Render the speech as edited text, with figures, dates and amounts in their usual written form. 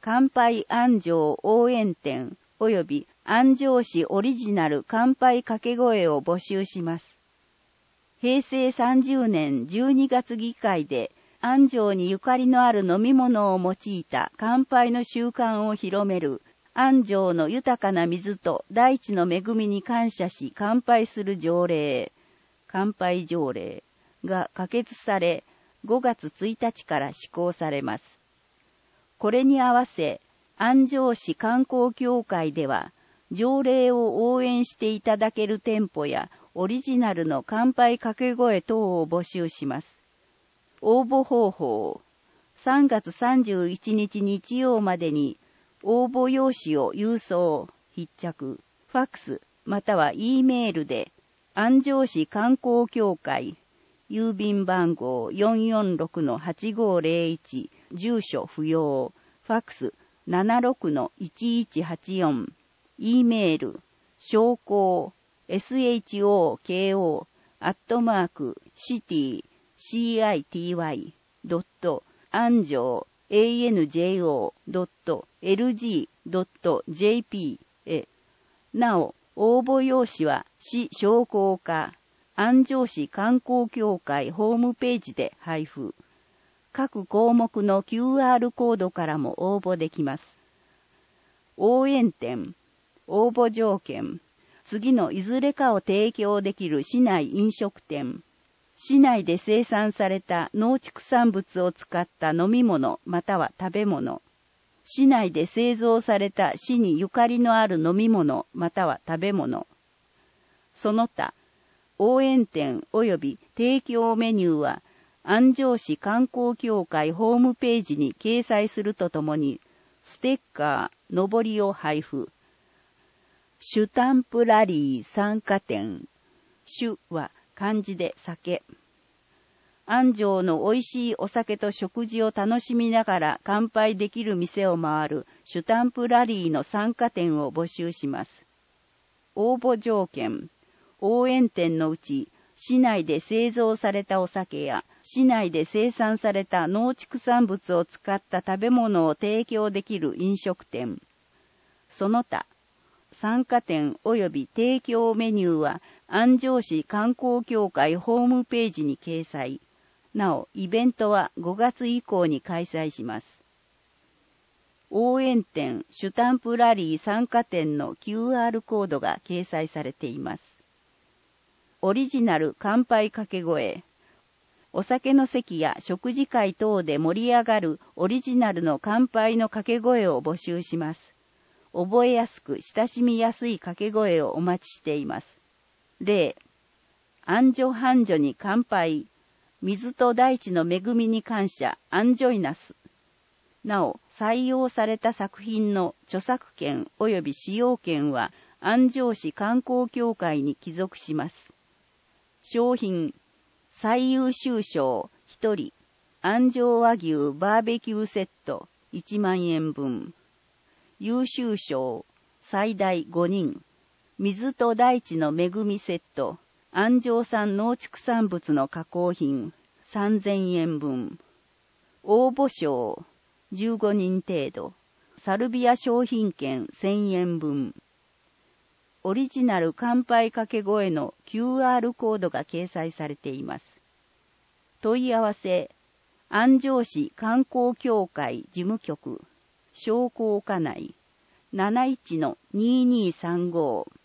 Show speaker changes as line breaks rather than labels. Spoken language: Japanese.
乾杯安城応援店及び安城市オリジナル乾杯掛け声を募集します。平成30年12月議会で安城にゆかりのある飲み物を用いた乾杯の習慣を広める安城の豊かな水と大地の恵みに感謝し乾杯する条例、乾杯条例が可決され5月1日から施行されます。これに合わせ安城市観光協会では条例を応援していただける店舗やオリジナルの乾杯掛け声等を募集します。応募方法、3月31日日曜までに応募用紙を郵送、必着、ファックスまたは E メールで安城市観光協会郵便番号 446-8501 住所不要ファックス 76-1184 E メール商工 shoko.city.city.anjo.lg.jp へ。なお、応募用紙は市商工課安城市観光協会ホームページで配布。各項目の QR コードからも応募できます。応援店、応募条件、次のいずれかを提供できる市内飲食店、市内で生産された農畜産物を使った飲み物または食べ物、市内で製造された市にゆかりのある飲み物または食べ物、その他、応援店及び提供メニューは安城市観光協会ホームページに掲載するとともに、ステッカー、のぼりを配布。シュタンプラリー参加店。シュは漢字で酒。安城の美味しいお酒と食事を楽しみながら乾杯できる店を回るシュタンプラリーの参加店を募集します。応募条件。応援店のうち、市内で製造されたお酒や、市内で生産された農畜産物を使った食べ物を提供できる飲食店。その他、参加店及び提供メニューは、安城市観光協会ホームページに掲載。なお、イベントは5月以降に開催します。応援店、シュタンプラリー参加店の QR コードが掲載されています。オリジナル乾杯掛け声。お酒の席や食事会等で盛り上がるオリジナルの乾杯の掛け声を募集します。覚えやすく親しみやすい掛け声をお待ちしています。例、安城繁盛に乾杯。水と大地の恵みに感謝、アンジョイナス。なお、採用された作品の著作権及び使用権は安城市観光協会に帰属します。商品、最優秀賞1人、安城和牛バーベキューセット1万円分。優秀賞、最大5人、水と大地の恵みセット、安城産農畜産物の加工品3000円分。応募賞、15人程度、サルビア商品券1000円分。オリジナル乾杯掛け声の QR コードが掲載されています。問い合わせ、安城市観光協会事務局、商工課内 71-2235